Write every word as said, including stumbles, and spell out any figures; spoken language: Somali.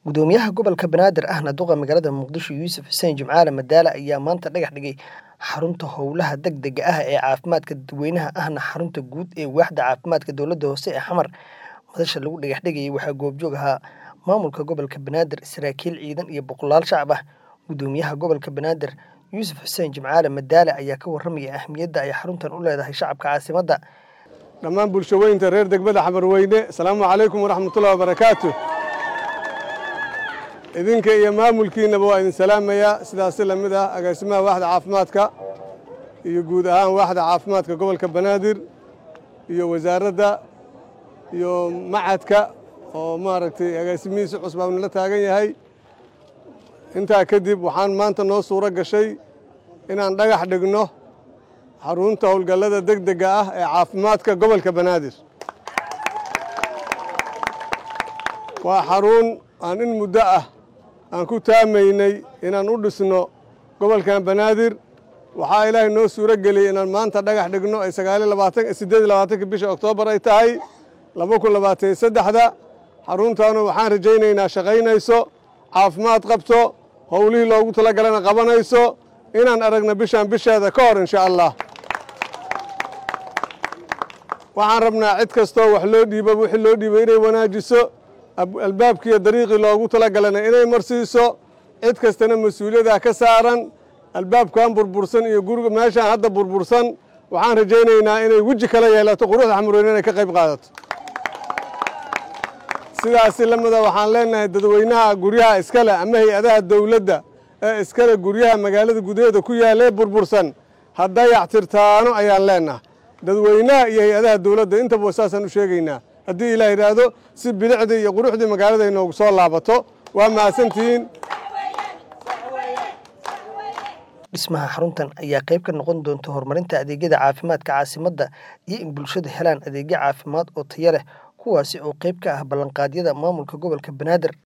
Gudoomiyaha gobolka Banaadir ahna duqa magaalada Muqdisho Yuusuf Xuseen Jimcaale Madaale ayaa maanta dhagax dhigay xarunta howlaha degdega ah ee caafimaadka dadweynaha ahna xarunta guud ee waaxda caafimaadka dowladda hoose ee Xamar. Madasha lagu dhagax dhigay waxaa goobjoog ahaa maamulka gobolka Banaadir, saraakiil ciidan iyo boqolaal shacab ah. Gudoomiyaha gobolka Banaadir Yuusuf Xuseen Jimcaale Madaale ayaa ka warramaya ahmiyadda ay xaruntan u leedahay shacabka caasimadda. dhammaan bulshooyinka reer degmada Xamarweyne. Assalaamu calaykum waraxmatullaahi wabarakaatuh. idinka iyo maamulkiinaba waa idin salaamayaa. sidaas la mid ah agaasimaha waaxda caafimaadka iyo guud ahaan waaxda caafimaadka gobolka Banaadir iyo wasaaradda iyo macadka oo maaragtay agaasimihiisa cusbaan la taagan yahay. intaa kadib waxaan maanta noo suuro gashay inaan dhagax dhigno xarunta howlgallada degdega ah ee caafimaadka gobolka Banaadir. waa xarun aan in muddo ah aan ku taamaynay inaan u dhisno gobolkan Banaadir. waxaa ilaahay noo suuro geliyey inaan maanta dhagax dhigno ay sagaal iyo labaatan siddeed iyo labaatanka bisha Oktoobar ay tahay laba kun labaatan iyo saddexda. xaruntaanu waxaan rajaynaynaa shaqaynayso, caafimaad qabto, howlihii loogu talagalana qabanayso, inaan aragno bishaan bisheeda ka hor insha Allah. waxaan rabnaa cid kastoo wax loo dhiibo wixii loo dhiibay inay wanaajiso, albaabkiiyo dariiqii loogu talagalana inay marsiiso. cid kastana mas-uuliyadda ka saaran albaabkan burbursan iyo guriga meeshaan hadda burbursan. waxaan rajaynaynaa inay weji kala yeelato, quruxda Xamarweyne inay ka qayb qaadato. sidaasi lamida waxaan leenahay dadweynaha guryaha iskale ama hay-adaha dowladda ee iskale guryaha magaalada gudaheeda ku yaalee burbursan hadday yactirtaano ayaan leenahay. dadweynaha iyo hay-adaha dowladda intaba saasaan u sheegaynaa haddii ilaah yidhaahdo si bilicdii iyo quruxdii magaalada inoogu soo laabato. waa mahadsantihiin. dhismaha xaruntan ayaa qayb ka noqon doonta horumarinta adeegyada caafimaadka caasimadda iyo in bulshada helaan adeegyo caafimaad oo tayo leh, kuwaasi oo qayb ka ah ballanqaadyada maamulka gobolka Banaadir.